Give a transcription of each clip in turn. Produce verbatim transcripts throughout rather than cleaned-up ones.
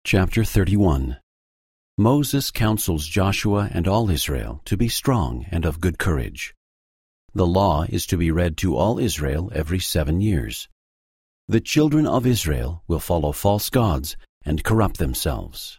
Chapter thirty-one. Moses counsels Joshua and all Israel to be strong and of good courage. The law is to be read to all Israel every seven years. The children of Israel will follow false gods and corrupt themselves.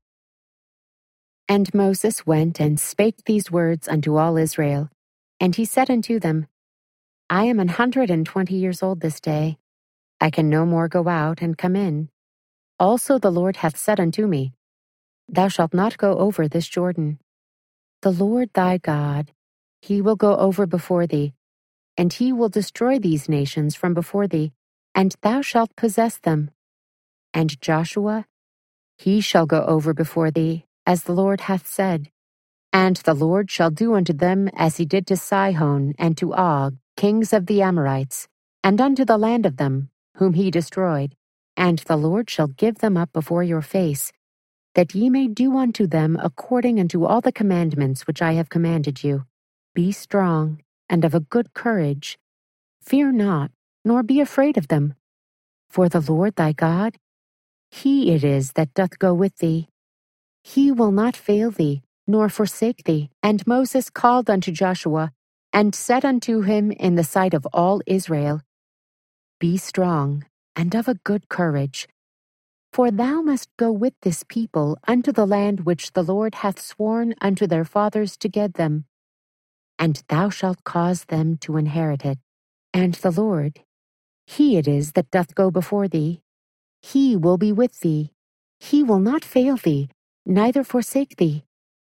And Moses went and spake these words unto all Israel. And he said unto them, I am an hundred and twenty years old this day. I can no more go out and come in. Also the Lord hath said unto me, Thou shalt not go over this Jordan. The Lord thy God, he will go over before thee, and he will destroy these nations from before thee, and thou shalt possess them. And Joshua, he shall go over before thee, as the Lord hath said. And the Lord shall do unto them as he did to Sihon and to Og, kings of the Amorites, and unto the land of them, whom he destroyed. And the Lord shall give them up before your face, that ye may do unto them according unto all the commandments which I have commanded you. Be strong and of a good courage. Fear not, nor be afraid of them. For the Lord thy God, he it is that doth go with thee. He will not fail thee, nor forsake thee. And Moses called unto Joshua, and said unto him in the sight of all Israel, Be strong and of a good courage, for thou must go with this people unto the land which the Lord hath sworn unto their fathers to give them, and thou shalt cause them to inherit it. And the Lord, he it is that doth go before thee. He will be with thee. He will not fail thee, neither forsake thee.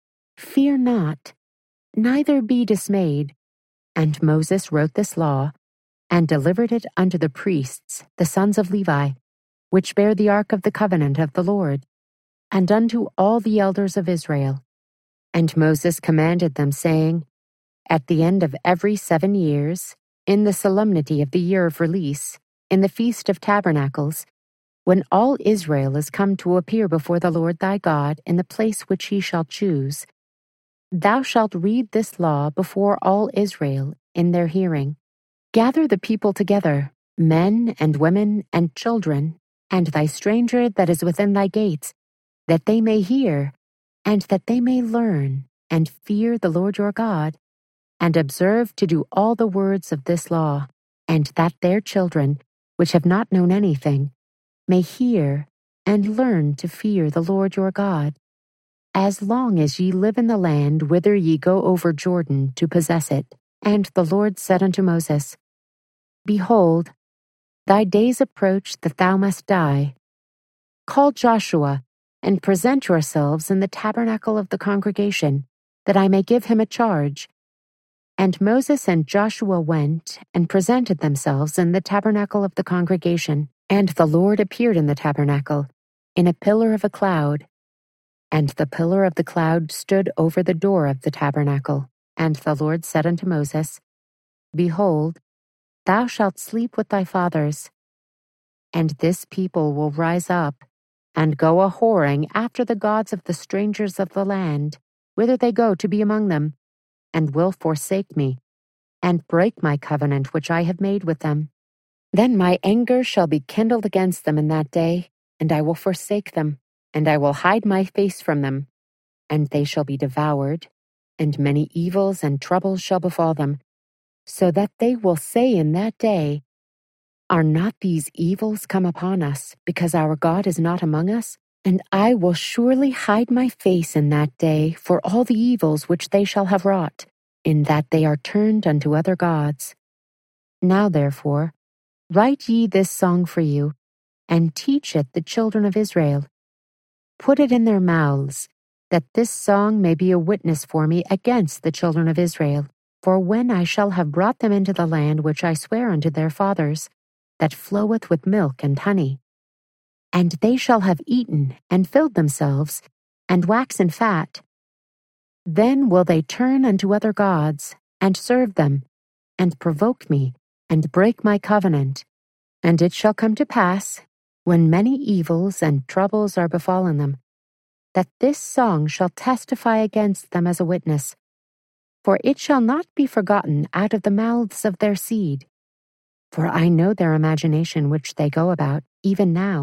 Fear not, neither be dismayed. And Moses wrote this law, and delivered it unto the priests, the sons of Levi, which bear the ark of the covenant of the Lord, and unto all the elders of Israel. And Moses commanded them, saying, At the end of every seven years, in the solemnity of the year of release, in the feast of tabernacles, when all Israel is come to appear before the Lord thy God in the place which he shall choose, thou shalt read this law before all Israel in their hearing. Gather the people together, men and women and children, and thy stranger that is within thy gates, that they may hear, and that they may learn, and fear the Lord your God, and observe to do all the words of this law, and that their children, which have not known anything, may hear and learn to fear the Lord your God, as long as ye live in the land whither ye go over Jordan to possess it. And the Lord said unto Moses, Behold, thy days approach that thou must die. Call Joshua, and present yourselves in the tabernacle of the congregation, that I may give him a charge. And Moses and Joshua went and presented themselves in the tabernacle of the congregation. And the Lord appeared in the tabernacle, in a pillar of a cloud. And the pillar of the cloud stood over the door of the tabernacle. And the Lord said unto Moses, Behold, thou shalt sleep with thy fathers, and this people will rise up, and go a whoring after the gods of the strangers of the land, whither they go to be among them, and will forsake me, and break my covenant which I have made with them. Then my anger shall be kindled against them in that day, and I will forsake them, and I will hide my face from them, and they shall be devoured, and many evils and troubles shall befall them, so that they will say in that day, Are not these evils come upon us, because our God is not among us? And I will surely hide my face in that day for all the evils which they shall have wrought, in that they are turned unto other gods. Now therefore, write ye this song for you, and teach it the children of Israel. Put it in their mouths, that this song may be a witness for me against the children of Israel. For when I shall have brought them into the land which I swear unto their fathers, that floweth with milk and honey, and they shall have eaten and filled themselves, and waxen fat, then will they turn unto other gods, and serve them, and provoke me, and break my covenant. And it shall come to pass, when many evils and troubles are befallen them, that this song shall testify against them as a witness. For it shall not be forgotten out of the mouths of their seed. For I know their imagination which they go about, even now,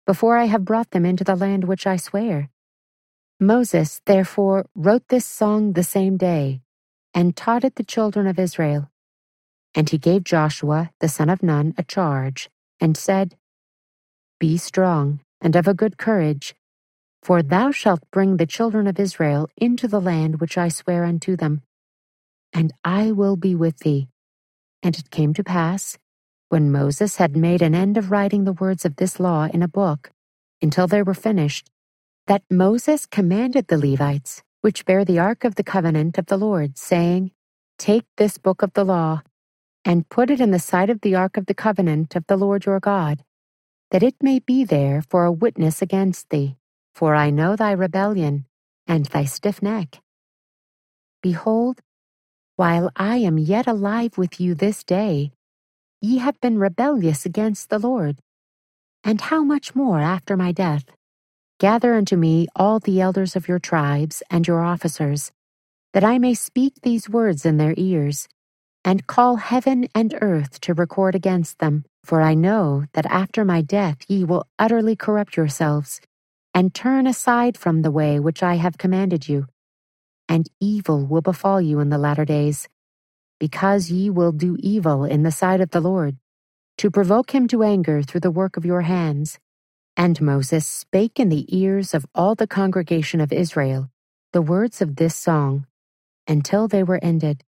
before I have brought them into the land which I swear. Moses, therefore, wrote this song the same day, and taught it the children of Israel. And he gave Joshua, the son of Nun, a charge, and said, Be strong and of a good courage, for thou shalt bring the children of Israel into the land which I swear unto them, and I will be with thee. And it came to pass, when Moses had made an end of writing the words of this law in a book, until they were finished, that Moses commanded the Levites, which bear the ark of the covenant of the Lord, saying, Take this book of the law, and put it in the sight of the ark of the covenant of the Lord your God, that it may be there for a witness against thee. For I know thy rebellion, and thy stiff neck. Behold, while I am yet alive with you this day, ye have been rebellious against the Lord. And how much more after my death? Gather unto me all the elders of your tribes and your officers, that I may speak these words in their ears, and call heaven and earth to record against them. For I know that after my death ye will utterly corrupt yourselves, and turn aside from the way which I have commanded you. And evil will befall you in the latter days, because ye will do evil in the sight of the Lord, to provoke him to anger through the work of your hands. And Moses spake in the ears of all the congregation of Israel the words of this song, until they were ended.